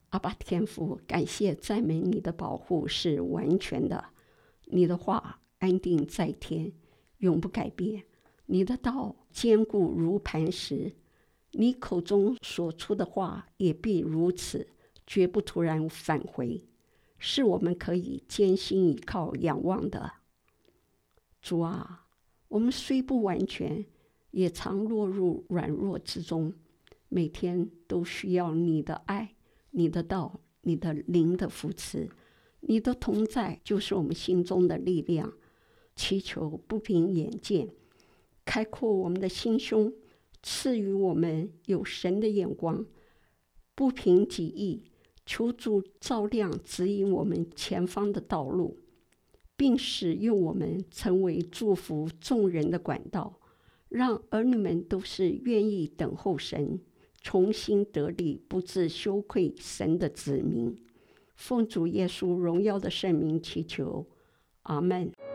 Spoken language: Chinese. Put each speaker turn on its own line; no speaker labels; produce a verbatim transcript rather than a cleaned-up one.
阿爸天父，感谢赞美你的保护是完全的，你的话安定在天，永不改变，你的道坚固如磐石，你口中所出的话也必如此，绝不突然返回，是我们可以坚心倚靠仰望的。主啊，我们虽不完全，也常落入软弱之中，每天都需要你的爱，你的道，你的灵的扶持，你的同在就是我们心中的力量。祈求不凭眼见，开阔我们的心胸，赐予我们有神的眼光，不凭己意，求主照亮指引我们前方的道路，并使用我们成为祝福众人的管道，让儿女们都是愿意等候神，重新得力，不致羞愧神的子民。奉主耶稣荣耀的圣名祈求，阿们。